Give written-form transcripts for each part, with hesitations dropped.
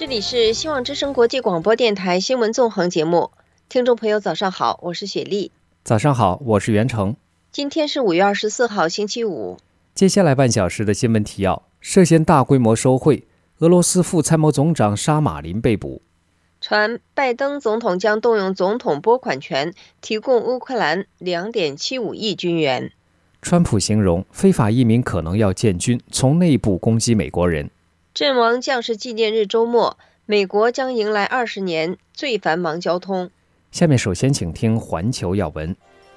里是希望之声国际广播电台新闻纵横节目，听众朋友早上好，我是雪莉。 早上好，我是袁成。 今天是5月24号星期五。 接下来半小时的新闻提要：涉嫌大规模收贿，俄罗斯副参谋总长沙马林被捕。 传拜登总统将动用总统拨款权，提供乌克兰2.75亿军援。 川普形容非法移民可能要建军，从内部攻击美国人。 阵亡将士纪念日周末，美国将迎来20年最繁忙交通。 下面首先请听环球要闻。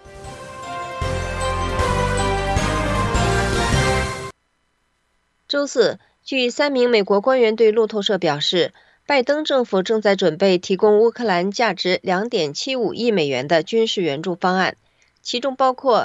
周四，据3名美国官员对路透社表示，拜登政府正在准备提供乌克兰价值2.75亿美元的军事援助方案，其中包括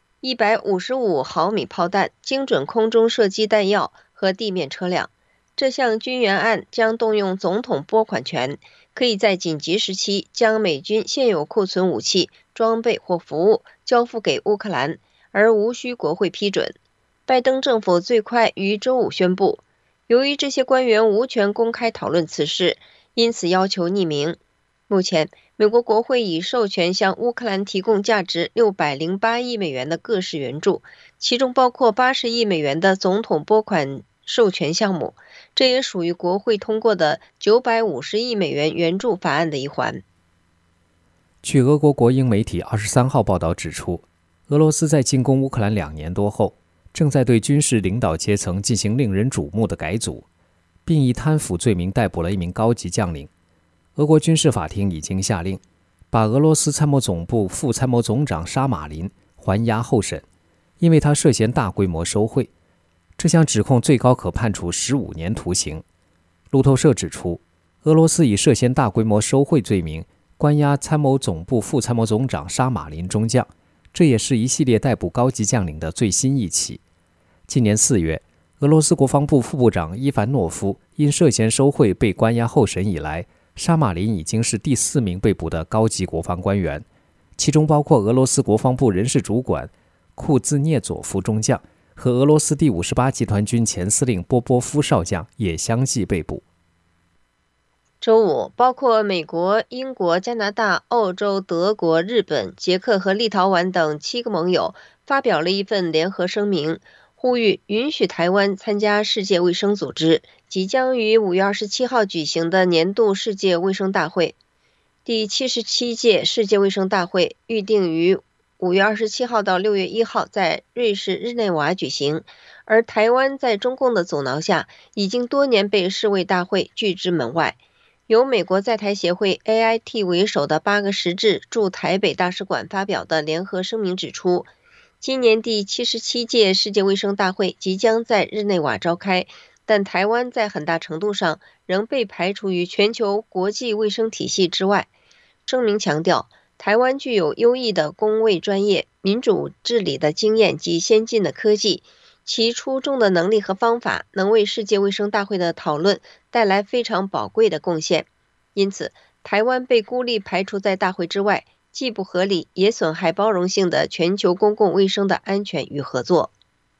155毫米炮弹、精准空中射击弹药和地面车辆。这项军援案将动用总统拨款权，可以在紧急时期将美军现有库存武器、装备或服务交付给乌克兰，而无需国会批准。拜登政府最快于周五宣布，由于这些官员无权公开讨论此事，因此要求匿名。目前，美国国会已授权向乌克兰提供价值608亿美元的各式援助，其中包括80亿美元的总统拨款授权项目，这也属于国会通过的950亿美元援助法案的一环。 据俄国国营媒体23号报道指出，俄罗斯在进攻乌克兰2年多后，正在对军事领导阶层进行令人瞩目的改组，并以贪腐罪名逮捕了一名高级将领。俄国军事法庭已经下令，把俄罗斯参谋总部副参谋总长沙马林还押候审，因为他涉嫌大规模收贿。这项指控最高可判处15年徒刑。路透社指出，俄罗斯以涉嫌大规模收贿罪名关押参谋总部副参谋总长沙马林中将，这也是一系列逮捕高级将领的最新一起。今年4月，俄罗斯国防部副部长伊凡诺夫因涉嫌收贿被关押候审以来，沙马林已经是第4名被捕的高级国防官员，其中包括俄罗斯国防部人事主管库兹涅佐夫中将和俄罗斯第58集团军前司令波波夫少将也相继被捕。 周五，包括美国、英国、加拿大、澳洲、德国、日本、捷克和立陶宛等7个盟友发表了一份联合声明，呼吁允许台湾参加世界卫生组织即将于5月27号举行的年度世界卫生大会。第77届世界卫生大会预定于5月27号到6月1号在瑞士日内瓦举行，而台湾在中共的阻挠下，已经多年被世卫大会拒之门外。由美国在台协会 AIT 为首的8个实质驻台北大使馆发表的联合声明指出，今年第77届世界卫生大会即将在日内瓦召开，但台湾在很大程度上仍被排除于全球国际卫生体系之外。声明强调，台湾具有优异的公卫专业、民主治理的经验及先进的科技，其出众的能力和方法能为世界卫生大会的讨论带来非常宝贵的贡献。因此，台湾被孤立排除在大会之外，既不合理，也损害包容性的全球公共卫生的安全与合作。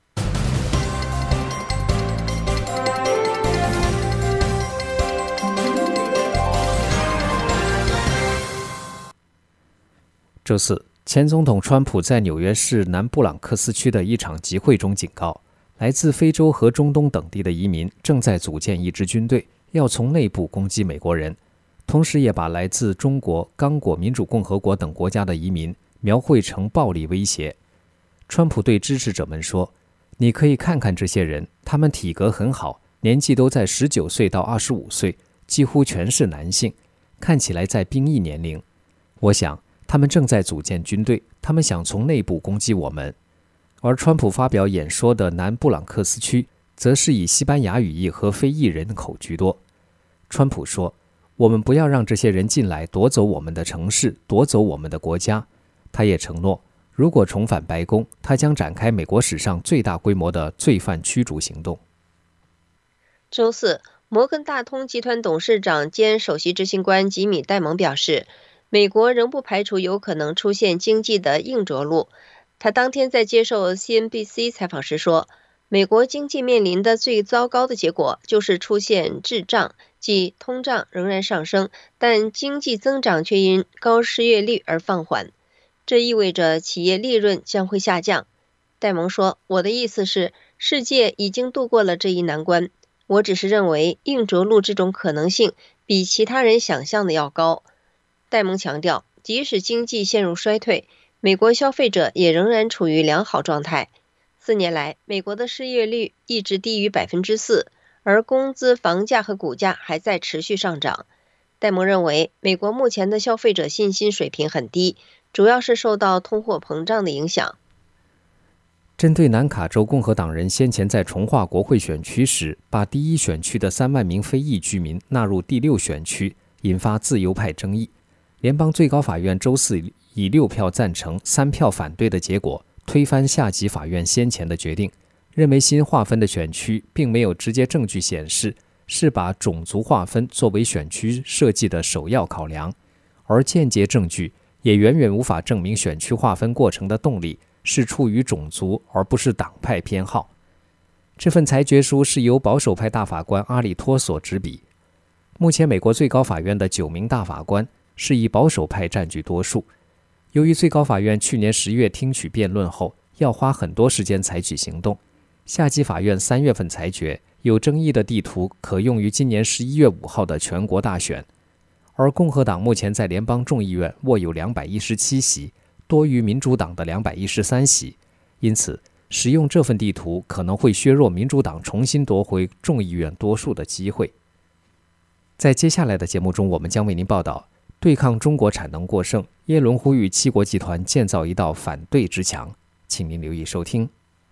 周四，前总统川普在纽约市南布朗克斯区的一场集会中警告，来自非洲和中东等地的移民正在组建一支军队，要从内部攻击美国人，同时也把来自中国、刚果民主共和国等国家的移民描绘成暴力威胁。川普对支持者们说，你可以看看这些人，他们体格很好，年纪都在19岁到25岁，几乎全是男性，看起来在兵役年龄。我想他们正在组建军队，他们想从内部攻击我们。而川普发表演说的南布朗克斯区则是以西班牙语裔和非裔人口居多。川普说，我们不要让这些人进来夺走我们的城市，夺走我们的国家。他也承诺，如果重返白宫，他将展开美国史上最大规模的罪犯驱逐行动。 周四，摩根大通集团董事长兼首席执行官吉米·戴蒙表示，美国仍不排除有可能出现经济的硬着陆。他当天在接受 CNBC 采访时说，美国经济面临的最糟糕的结果就是出现滞胀， 即通胀仍然上升，但经济增长却因高失业率而放缓。这意味着企业利润将会下降。戴蒙说，我的意思是，世界已经度过了这一难关，我只是认为硬着陆这种可能性比其他人想象的要高。戴蒙强调，即使经济陷入衰退，美国消费者也仍然处于良好状态。4年来，美国的失业率一直低于 4%， 而工资、房价和股价还在持续上涨。戴蒙认为，美国目前的消费者信心水平很低，主要是受到通货膨胀的影响。 针对南卡州共和党人先前在重划国会选区时，把第一选区的3万名非裔居民纳入第6选区，引发自由派争议。联邦最高法院周四以6票赞成、3票反对的结果，推翻下级法院先前的决定，认为新划分的选区并没有直接证据显示是把种族划分作为选区设计的首要考量，而间接证据也远远无法证明选区划分过程的动力是出于种族而不是党派偏好。这份裁决书是由保守派大法官阿里托所执笔。目前美国最高法院的9名大法官是以保守派占据多数。由于最高法院去年10月听取辩论后要花很多时间采取行动，下级法院3月份裁决有争议的地图可用于今年11月5号的全国大选。而共和党目前在联邦众议院握有217席，多于民主党的213席，因此使用这份地图可能会削弱民主党重新夺回众议院多数的机会。在接下来的节目中，我们将为您报道，对抗中国产能过剩，耶伦呼吁7国集团建造一道反对之墙。请您留意收听。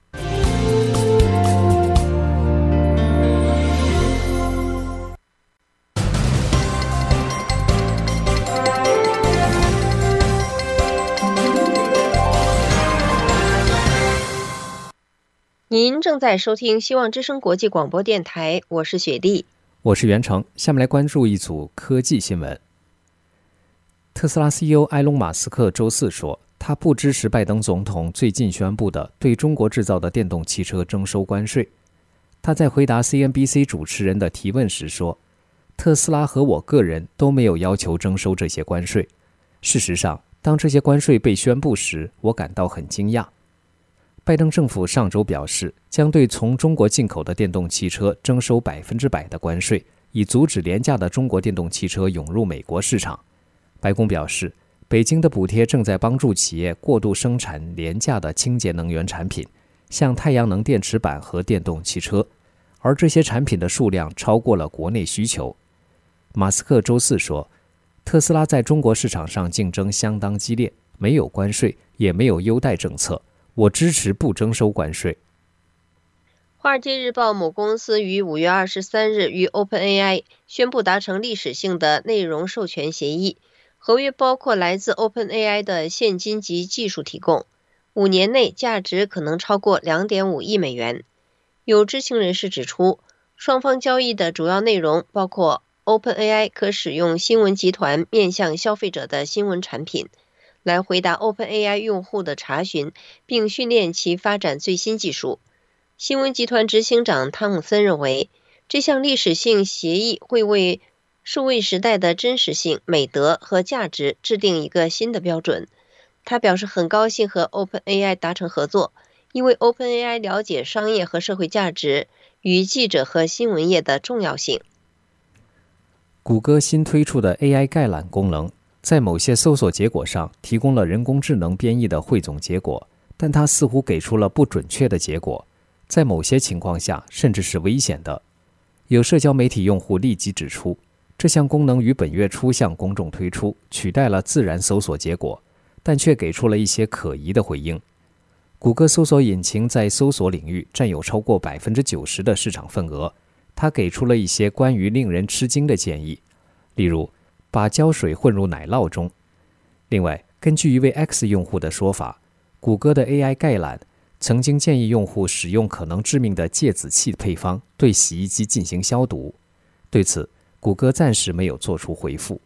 您正在收听希望之声国际广播电台，我是雪莉， 我是袁成。下面来关注一组科技新闻。特斯拉 CEO 埃隆·马斯克周四说，他不支持拜登总统最近宣布的对中国制造的电动汽车征收关税。他在回答 CNBC 主持人的提问时说，特斯拉和我个人都没有要求征收这些关税。事实上，当这些关税被宣布时，我感到很惊讶。拜登政府上周表示，将对从中国进口的电动汽车征收100%的关税，以阻止廉价的中国电动汽车涌入美国市场。白宫表示，北京的补贴正在帮助企业过度生产廉价的清洁能源产品，像太阳能电池板和电动汽车，而这些产品的数量超过了国内需求。马斯克周四说，特斯拉在中国市场上竞争相当激烈，没有关税，也没有优待政策。我支持不征收关税。 华尔街日报母公司于5月23日与 OpenAI 宣布达成历史性的内容授权协议，合约包括来自 OpenAI 的现金及技术提供，5年内价值可能超过 2.5 亿美元。有知情人士指出，双方交易的主要内容包括 OpenAI 可使用新闻集团面向消费者的新闻产品，来回答 OpenAI 用户的查询，并训练其发展最新技术。新闻集团执行长汤姆森认为，这项历史性协议会为数位时代的真实性、美德和价值制定一个新的标准。他表示很高兴和 OpenAI 达成合作，因为 OpenAI 了解商业和社会价值与记者和新闻业的重要性。 谷歌新推出的 AI 概览功能在某些搜索结果上提供了人工智能编译的汇总结果，但它似乎给出了不准确的结果，在某些情况下甚至是危险的。有社交媒体用户立即指出，这项功能于本月初向公众推出，取代了自然搜索结果，但却给出了一些可疑的回应。谷歌搜索引擎在搜索领域占有超过 90% 的市场份额，它给出了一些关于令人吃惊的建议，例如把胶水混入奶酪中。另外，根据一位 X 用户的说法，谷歌的 AI 概览曾经建议用户使用可能致命的芥子气配方对洗衣机进行消毒。对此，谷歌暂时没有做出回复。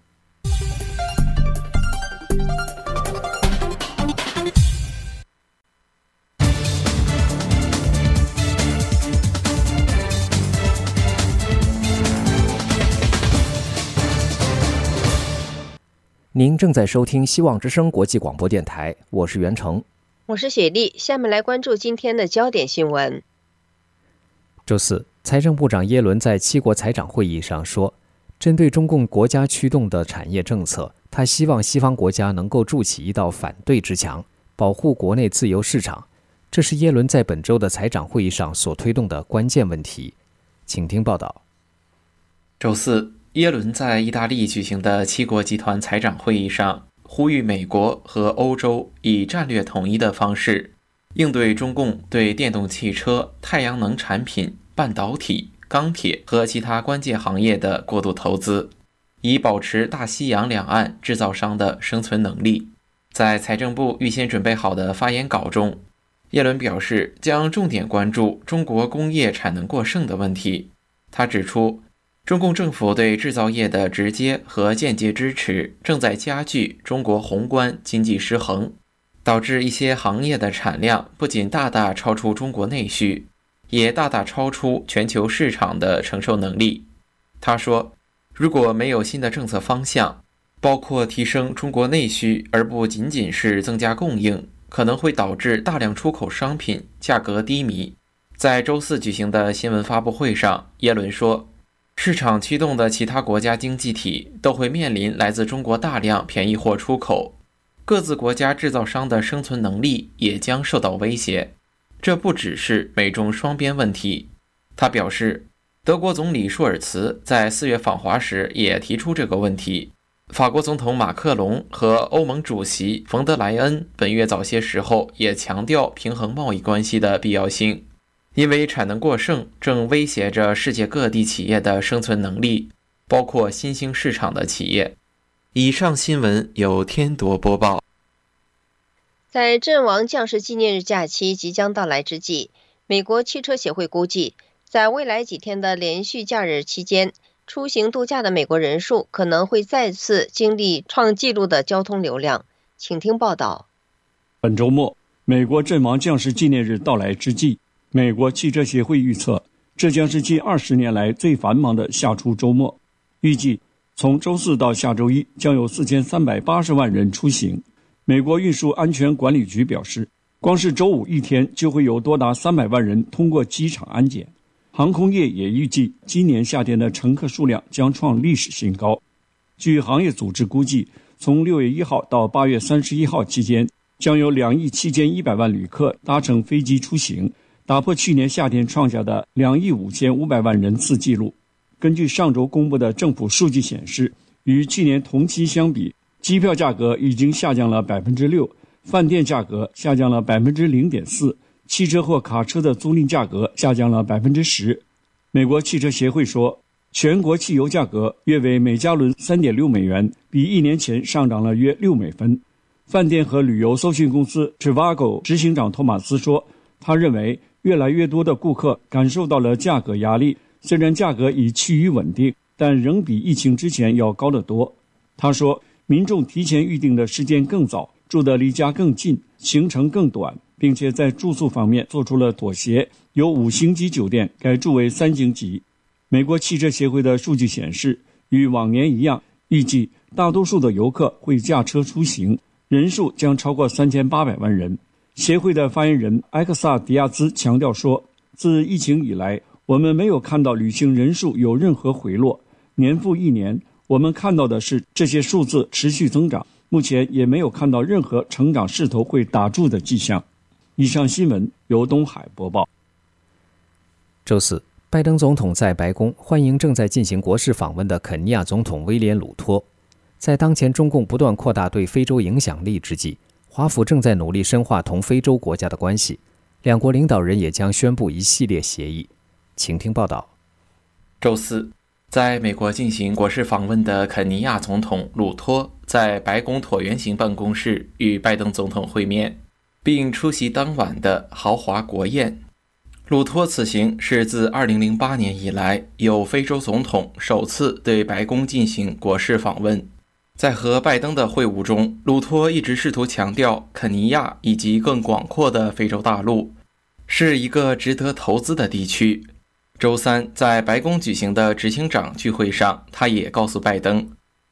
您正在收听希望之声国际广播电台，我是袁成， 我是雪莉。下面来关注今天的焦点新闻。 周四，财政部长耶伦在七国财长会议上说，针对中共国家驱动的产业政策，他希望西方国家能够筑起一道反对之墙，保护国内自由市场。这是耶伦在本周的财长会议上所推动的关键问题。请听报道。 周四，耶伦在意大利举行的七国集团财长会议上，呼吁美国和欧洲以战略统一的方式，应对中共对电动汽车、太阳能产品、半导体、钢铁和其他关键行业的过度投资，以保持大西洋两岸制造商的生存能力。在财政部预先准备好的发言稿中，耶伦表示将重点关注中国工业产能过剩的问题。他指出，中共政府对制造业的直接和间接支持正在加剧中国宏观经济失衡，导致一些行业的产量不仅大大超出中国内需，也大大超出全球市场的承受能力。他说，如果没有新的政策方向，包括提升中国内需而不仅仅是增加供应，可能会导致大量出口商品价格低迷。在周四举行的新闻发布会上，耶伦说，市场驱动的其他国家经济体都会面临来自中国大量便宜货出口，各自国家制造商的生存能力也将受到威胁。这不只是美中双边问题。他表示，德国总理舒尔茨在4月访华时也提出这个问题。法国总统马克龙和欧盟主席冯德莱恩本月早些时候也强调平衡贸易关系的必要性，因为产能过剩正威胁着世界各地企业的生存能力，包括新兴市场的企业。以上新闻由天铎播报。 在阵亡将士纪念日假期即将到来之际，美国汽车协会估计，在未来几天的连续假日期间，出行度假的美国人数可能会再次经历创纪录的交通流量。请听报道。 本周末，美国阵亡将士纪念日到来之际，美国汽车协会预测，这将是近20年来最繁忙的夏初周末。预计从周四到下周一将有4380万人出行。美国运输安全管理局表示，光是周五一天就会有多达300万人通过机场安检。航空业也预计今年夏天的乘客数量将创历史新高。据行业组织估计，从6月1号到8月31号期间，将有2亿7100万旅客搭乘飞机出行，打破去年夏天创下的2亿5500万人次纪录。根据上周公布的政府数据显示，与去年同期相比，机票价格已经下降了 6%， 饭店价格下降了 0.4%，汽车或卡车的租赁价格下降了 10%。 美国汽车协会说，全国汽油价格约为每加仑 3.6 美元，比1年前上涨了约6美分。饭店和旅游搜寻公司 Trivago 执行长托马斯说，他认为越来越多的顾客感受到了价格压力，虽然价格已趋于稳定，但仍比疫情之前要高得多。他说，民众提前预定的时间更早，住得离家更近，行程更短，并且在住宿方面做出了妥协，由5星级酒店改住为3星级。美国汽车协会的数据显示，与往年一样，预计大多数的游客会驾车出行，人数将超过3800万人。协会的发言人埃克萨迪亚兹强调说，自疫情以来，我们没有看到旅行人数有任何回落，年复一年，我们看到的是这些数字持续增长，目前也没有看到任何成长势头会打住的迹象。以上新闻由东海播报。 周四，拜登总统在白宫欢迎正在进行国事访问的肯尼亚总统威廉·鲁托。在当前中共不断扩大对非洲影响力之际，华府正在努力深化同非洲国家的关系，两国领导人也将宣布一系列协议。请听报道。 周四，在美国进行国事访问的肯尼亚总统鲁托在白宫椭圆形办公室与拜登总统会面，并出席当晚的豪华国宴。鲁托此行是自2008年以来由非洲总统首次对白宫进行国事访问。在和拜登的会晤中，鲁托一直试图强调肯尼亚以及更广阔的非洲大陆是一个值得投资的地区。周三在白宫举行的执行长聚会上，他也告诉拜登，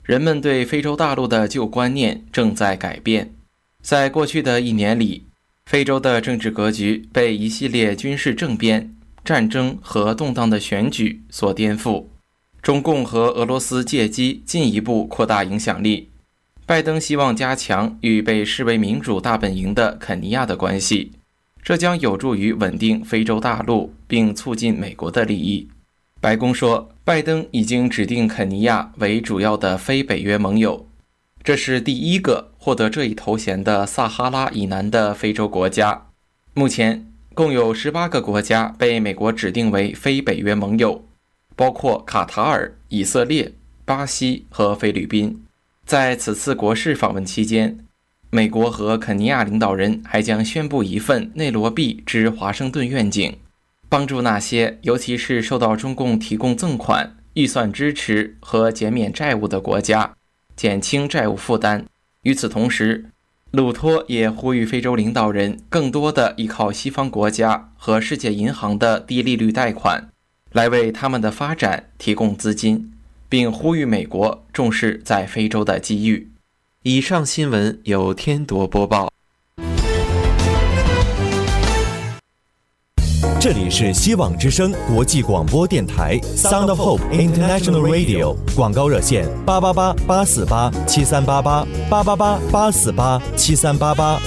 人们对非洲大陆的旧观念正在改变。在过去的1年里，非洲的政治格局被一系列军事政变、战争和动荡的选举所颠覆。中共和俄罗斯借机进一步扩大影响力。拜登希望加强与被视为民主大本营的肯尼亚的关系，这将有助于稳定非洲大陆，并促进美国的利益。白宫说，拜登已经指定肯尼亚为主要的非北约盟友，这是第一个获得这一头衔的撒哈拉以南的非洲国家。目前共有18个国家被美国指定为非北约盟友，包括卡塔尔、以色列、巴西和菲律宾。在此次国事访问期间，美国和肯尼亚领导人还将宣布一份内罗毕之华盛顿愿景，帮助那些尤其是受到中共提供赠款、预算支持和减免债务的国家，减轻债务负担。与此同时，鲁托也呼吁非洲领导人更多地依靠西方国家和世界银行的低利率贷款，来为他们的发展提供资金，并呼吁美国重视在非洲的机遇。以上新闻由天铎播报。 这里是希望之声国际广播电台 Sound of Hope International Radio， 广告热线888-848-7388，888-848-7388。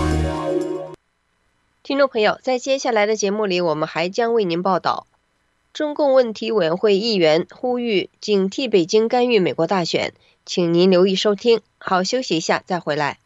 听众朋友，在接下来的节目里，我们还将为您报道中共问题委员会议员呼吁警惕北京干预美国大选，请您留意收听。好，休息一下再回来。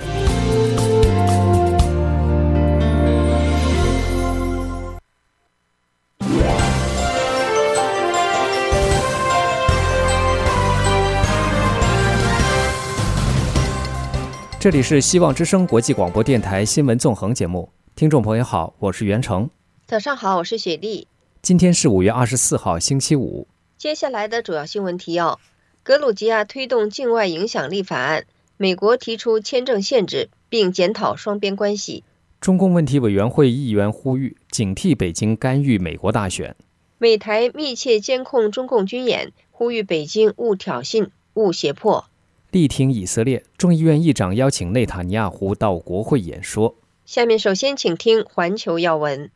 这里是希望之声国际广播电台新闻纵横节目，听众朋友好，我是袁成。 早上好，我是雪莉。 今天是5月24号星期五。 接下来的主要新闻提要：格鲁吉亚推动境外影响力法案，美国提出签证限制，并检讨双边关系。 中共问题委员会议员呼吁警惕北京干预美国大选。 美台密切监控中共军演，呼吁北京勿挑衅、勿胁迫。 力挺以色列，众议院议长邀请内塔尼亚胡到国会演说。 下面首先请听环球要闻。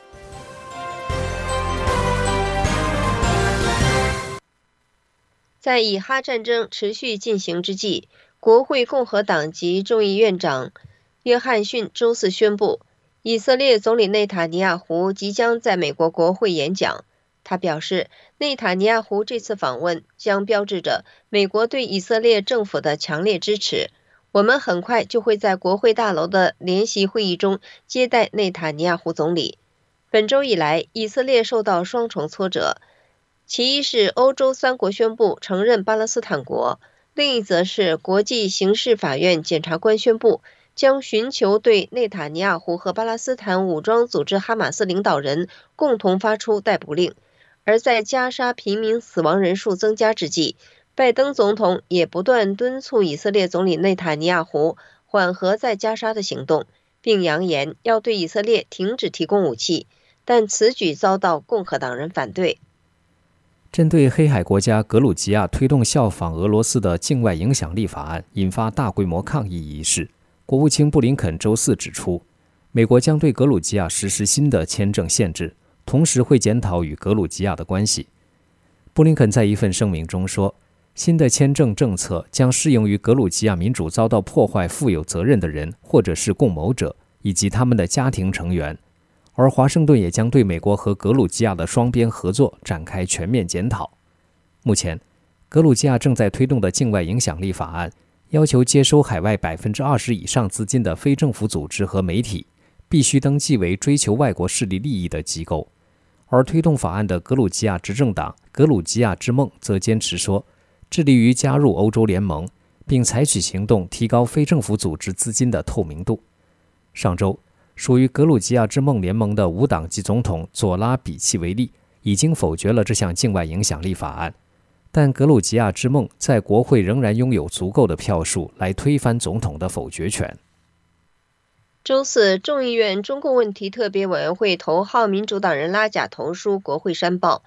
在以哈战争持续进行之际，国会共和党籍众议院长约翰逊周四宣布，以色列总理内塔尼亚胡即将在美国国会演讲。他表示，内塔尼亚胡这次访问将标志着美国对以色列政府的强烈支持。我们很快就会在国会大楼的联席会议中接待内塔尼亚胡总理。本周以来，以色列受到双重挫折，其一是欧洲3国宣布承认巴勒斯坦国，另一则是国际刑事法院检察官宣布将寻求对内塔尼亚胡和巴勒斯坦武装组织哈马斯领导人共同发出逮捕令。而在加沙平民死亡人数增加之际，拜登总统也不断敦促以色列总理内塔尼亚胡缓和在加沙的行动，并扬言要对以色列停止提供武器，但此举遭到共和党人反对。 针对黑海国家格鲁吉亚推动效仿俄罗斯的境外影响力法案引发大规模抗议一事，国务卿布林肯周四指出，美国将对格鲁吉亚实施新的签证限制，同时会检讨与格鲁吉亚的关系。布林肯在一份声明中说，新的签证政策将适用于格鲁吉亚民主遭到破坏负有责任的人或者是共谋者以及他们的家庭成员，而华盛顿也将对美国和格鲁吉亚的双边合作展开全面检讨。目前，格鲁吉亚正在推动的境外影响力法案要求接收海外20%以上资金的非政府组织和媒体必须登记为追求外国势力利益的机构。而推动法案的格鲁吉亚执政党格鲁吉亚之梦则坚持说，致力于加入欧洲联盟，并采取行动提高非政府组织资金的透明度。上周，属于格鲁吉亚之梦联盟的无党籍总统佐拉比契维利已经否决了这项境外影响力法案，但格鲁吉亚之梦在国会仍然拥有足够的票数来推翻总统的否决权。 周四，众议院中共问题特别委员会头号民主党人拉贾投书国会山报，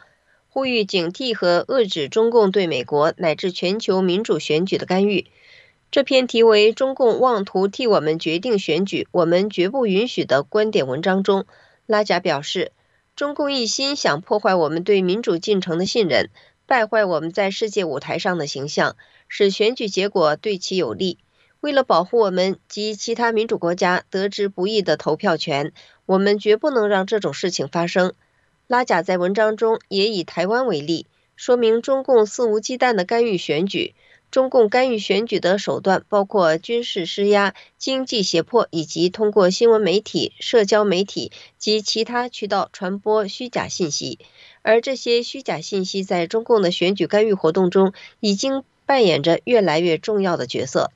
呼吁警惕和遏制中共对美国乃至全球民主选举的干预。这篇题为《中共妄图替我们决定选举，我们绝不允许》的观点文章中，拉贾表示，中共一心想破坏我们对民主进程的信任，败坏我们在世界舞台上的形象，使选举结果对其有利。为了保护我们及其他民主国家得之不易的投票权，我们绝不能让这种事情发生。拉贾在文章中也以台湾为例，说明中共肆无忌惮地干预选举。中共干预选举的手段包括军事施压、经济胁迫，以及通过新闻媒体、社交媒体及其他渠道传播虚假信息。而这些虚假信息在中共的选举干预活动中已经扮演着越来越重要的角色。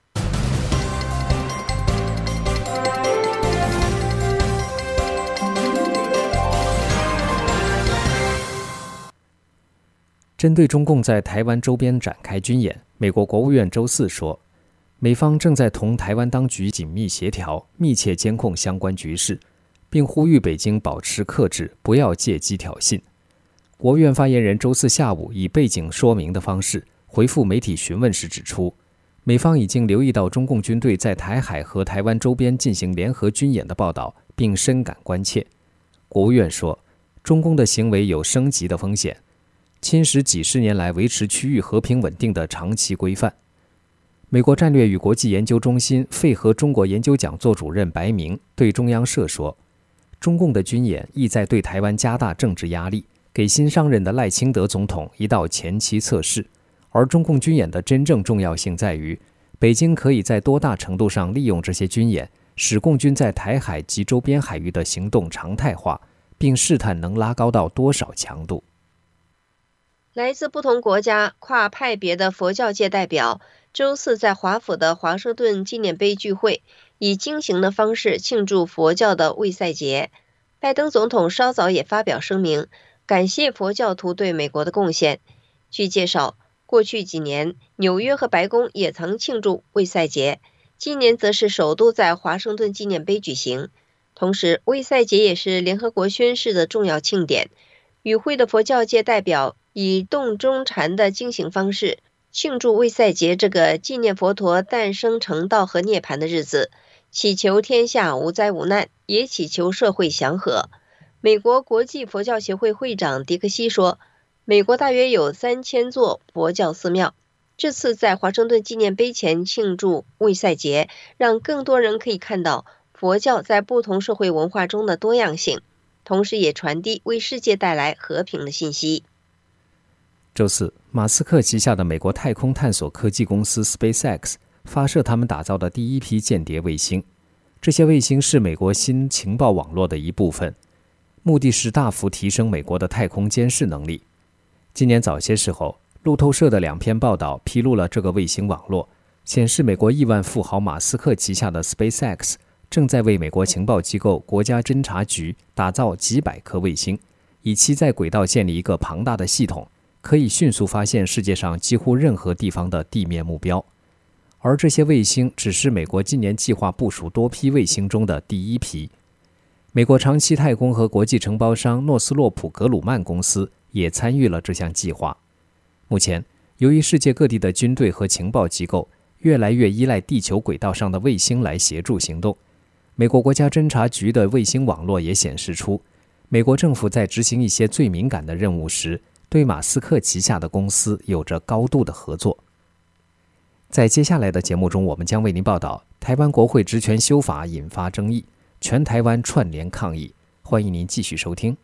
针对中共在台湾周边展开军演，美国国务院周四说，美方正在同台湾当局紧密协调，密切监控相关局势，并呼吁北京保持克制，不要借机挑衅。国务院发言人周四下午以背景说明的方式回复媒体询问时指出，美方已经留意到中共军队在台海和台湾周边进行联合军演的报道，并深感关切。国务院说，中共的行为有升级的风险，侵蚀几十年来维持区域和平稳定的长期规范。美国战略与国际研究中心费和中国研究讲座主任白明对中央社说，中共的军演意在对台湾加大政治压力，给新上任的赖清德总统一道前期测试，而中共军演的真正重要性在于，北京可以在多大程度上利用这些军演，使共军在台海及周边海域的行动常态化，并试探能拉高到多少强度。 来自不同国家跨派别的佛教界代表周四在华府的华盛顿纪念碑聚会，以惊行的方式庆祝佛教的卫赛节。拜登总统稍早也发表声明，感谢佛教徒对美国的贡献。据介绍，过去几年，纽约和白宫也曾庆祝卫赛节，今年则是首都在华盛顿纪念碑举行。同时，卫赛节也是联合国宣誓的重要庆典。与会的佛教界代表以洞中禅的经行方式庆祝卫赛节这个纪念佛陀诞生成道和涅槃的日子，祈求天下无灾无难，也祈求社会祥和。美国国际佛教协会会长迪克西说，美国大约有3000座佛教寺庙，这次在华盛顿纪念碑前庆祝卫赛节，让更多人可以看到佛教在不同社会文化中的多样性，同时也传递为世界带来和平的信息。 周四，马斯克旗下的美国太空探索科技公司 SpaceX 发射他们打造的第一批间谍卫星。这些卫星是美国新情报网络的一部分，目的是大幅提升美国的太空监视能力。今年早些时候，路透社的2篇报道披露了这个卫星网络，显示美国亿万富豪马斯克旗下的 SpaceX 正在为美国情报机构国家侦察局打造几百颗卫星，以期在轨道建立一个庞大的系统，可以迅速发现世界上几乎任何地方的地面目标。而这些卫星只是美国今年计划部署多批卫星中的第一批。美国长期太空和国际承包商诺斯洛普格鲁曼公司也参与了这项计划。目前，由于世界各地的军队和情报机构越来越依赖地球轨道上的卫星来协助行动，美国国家侦察局的卫星网络也显示出，美国政府在执行一些最敏感的任务时，对马斯克旗下的公司有着高度的合作。在接下来的节目中，我们将为您报道台湾国会职权修法引发争议，全台湾串联抗议。欢迎您继续收听。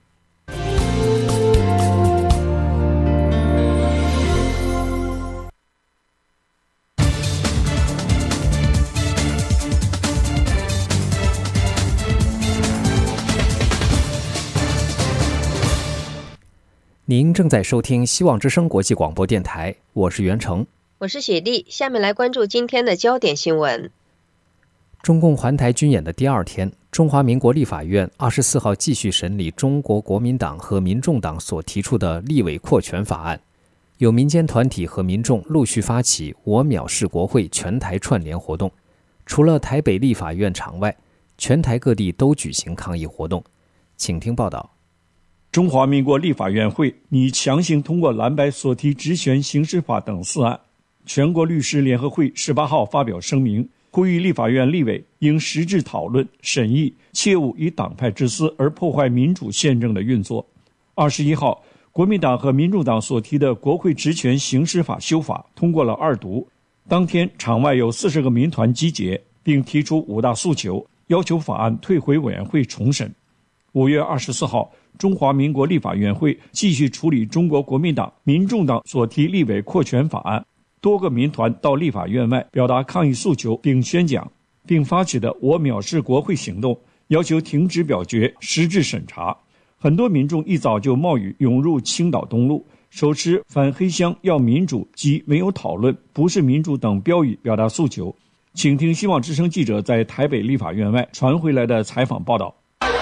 您正在收听希望之声国际广播电台，我是袁成， 我是雪莉。下面来关注今天的焦点新闻。 中共环台军演的第2天，中华民国立法院24号继续审理中国国民党和民众党所提出的立委扩权法案。有民间团体和民众陆续发起我藐视国会全台串联活动，除了台北立法院场外，全台各地都举行抗议活动。请听报道。 中华民国立法院会拟强行通过蓝白所提职权行使法等4案。全国律师联合会18号发表声明，呼吁立法院立委应实质讨论审议，切勿以党派之私而破坏民主宪政的运作。21号，国民党和民主党所提的国会职权行使法修法通过了2读。当天，场外有40个民团集结，并提出5大诉求，要求法案退回委员会重审。5月24号，中华民国立法院会继续处理中国国民党、民众党所提立委扩权法案，多个民团到立法院外表达抗议诉求并宣讲，并发起的我藐视国会行动，要求停止表决，实质审查。很多民众一早就冒雨涌入青岛东路，手持反黑箱要民主及没有讨论不是民主等标语表达诉求。请听希望之声记者在台北立法院外传回来的采访报道。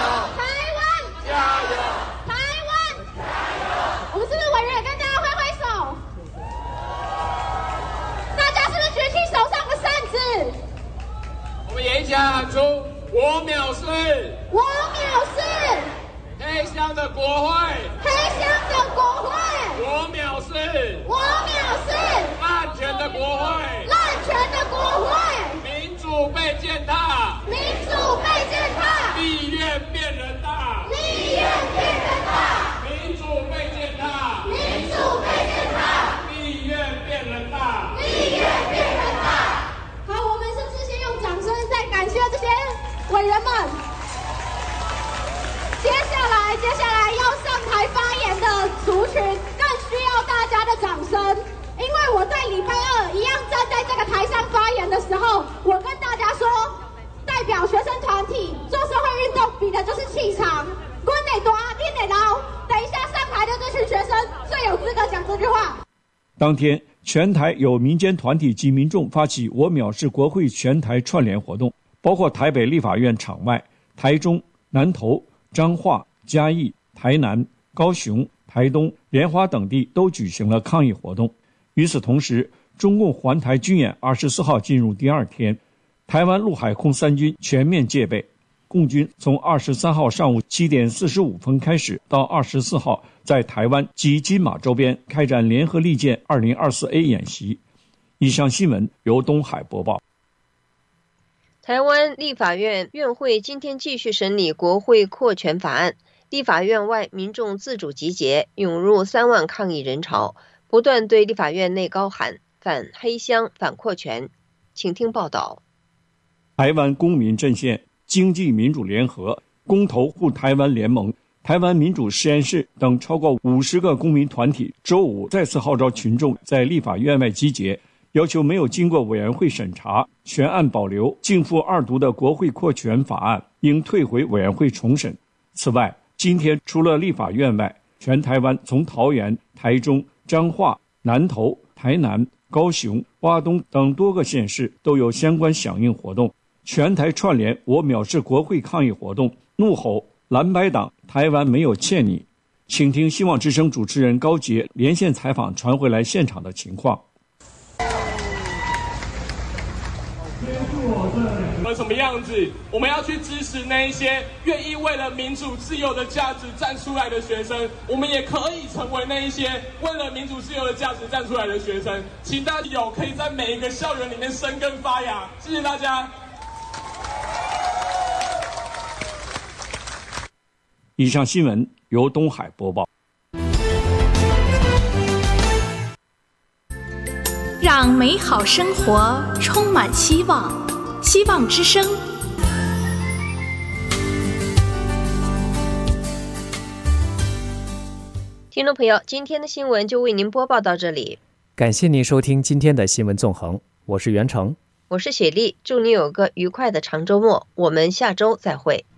喊出我藐视， 我藐视黑箱的国会， 黑箱的国会， 我藐视， 我藐视滥权的国会， 滥权的国会， 民主被践踏， 民主被践踏， 立院变人大， 立院变人大， 民主被践踏， 民主被践踏， 立院变人大， 立院变人大。好，我们是不是先用掌声再感谢这些委员们？接下来要上台发言的族群更需要大家的掌声，因为我在礼拜2一样站在这个台上发言的时候，我跟大家说，代表学生团体做社会运动比的就是气场，官得多，兵得牢。等一下上台的这群学生最有资格讲这句话。 当天，全台有民间团体及民众发起我藐视国会全台串联活动，包括台北立法院场外、台中、南投、彰化、嘉义、台南、高雄、台东、莲花等地都举行了抗议活动。与此同时，中共环台军演24号进入第2天，台湾陆海空3军全面戒备。共军从23号上午7点45分开始，到24号在台湾及金马周边开展联合利剑 2024A 演习。以上新闻由东海播报。 台湾立法院院会今天继续审理国会扩权法案，立法院外民众自主集结，涌入3万抗议人潮，不断对立法院内高喊反黑箱、反扩权。请听报道。 台湾公民阵线、经济民主联合、公投护台湾联盟、台湾民主实验室等超过50个公民团体周五再次号召群众在立法院外集结，要求没有经过委员会审查、全案保留、逕付2读的国会扩权法案应退回委员会重审。此外，今天除了立法院外，全台湾从桃园、台中、彰化、南投、台南、高雄、花东等多个县市都有相关响应活动，全台串联我藐视国会抗议活动，怒吼蓝白党台湾没有欠你。请听希望之声主持人高杰连线采访传回来现场的情况。 我们什么样子？我们要去支持那一些愿意为了民主自由的价值站出来的学生，我们也可以成为那一些为了民主自由的价值站出来的学生。请大家可以在每一个校园里面生根发芽。谢谢大家。 以上新闻由东海播报。 让美好生活充满希望，希望之声。 听众朋友，今天的新闻就为您播报到这里。 感谢您收听今天的新闻纵横，我是袁成， 我是雪莉，祝你有个愉快的长周末，我们下周再会。